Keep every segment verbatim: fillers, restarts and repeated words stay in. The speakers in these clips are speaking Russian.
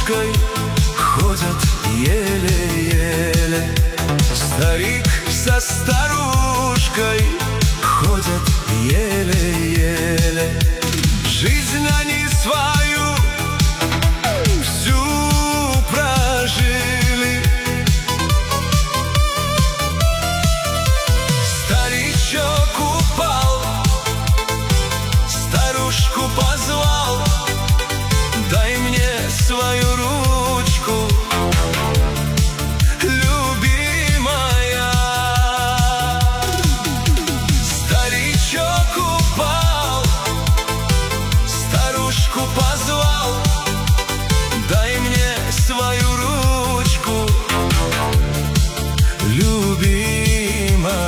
старушкой ходят еле-еле. Старик со старушкой ходят еле-еле. Жизнь они свою всю прожили. Старичок упал, старушку позвал: дай мне свою ручку, любимая. Старичок упал, старушку позвал: дай мне свою ручку, любимая.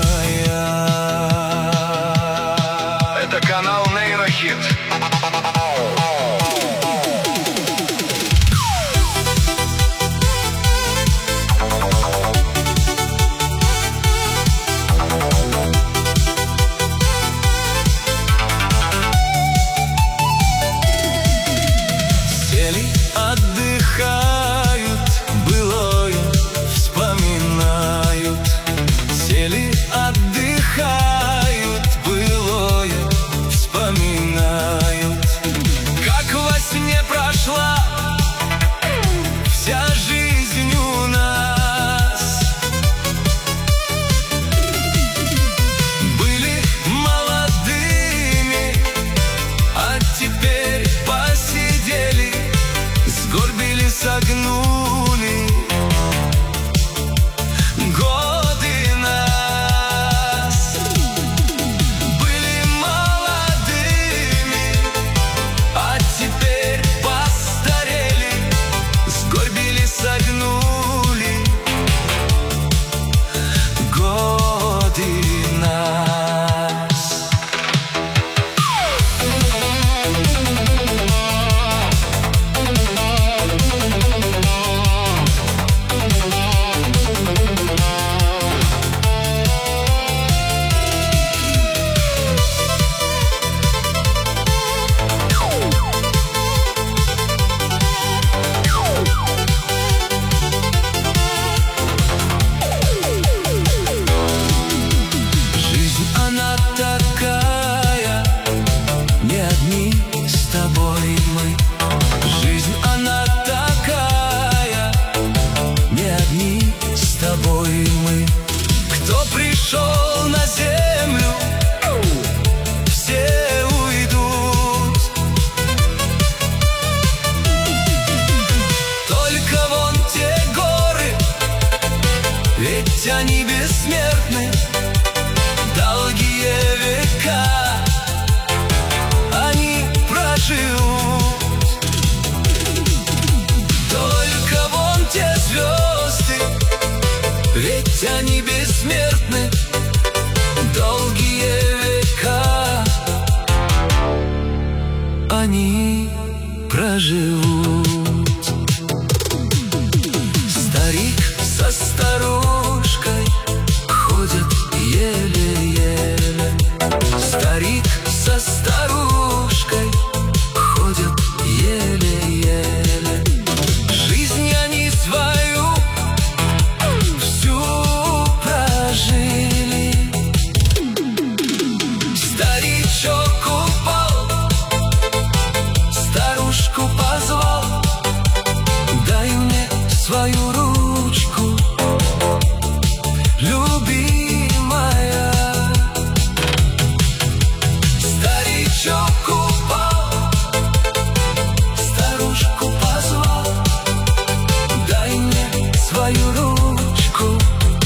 Это канал Нейрохит. Отдыхают, былое вспоминают. Сели, отдыхают, былое вспоминают. Как во сне прошла вся жизнь у нас. Были молодыми, а теперь посидели, сгорбили, согнули годы нас. Были молодыми, а теперь постарели, сгорбили, согнули годы нас. Она такая, не одни с тобой мы. Жизнь она такая, не одни с тобой мы. Кто пришел на землю, все уйдут. Только вон те горы, ведь они бессмертны. Долгие века они проживут. Только вон те звезды, ведь они бессмертны. Долгие века они проживут. Старик со старушкой ходят еле-еле. Старик со старушкой ходят еле-еле. Жизнь они свою всю прожили. Старичок упал, старушку позвал: дай мне свою ручку, любимая. Старичок упал, старушку позвал: дай мне свою ручку,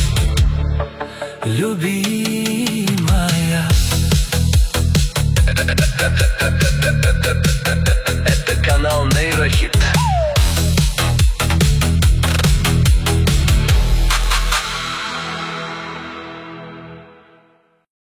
любимая. Это канал Нейрохит.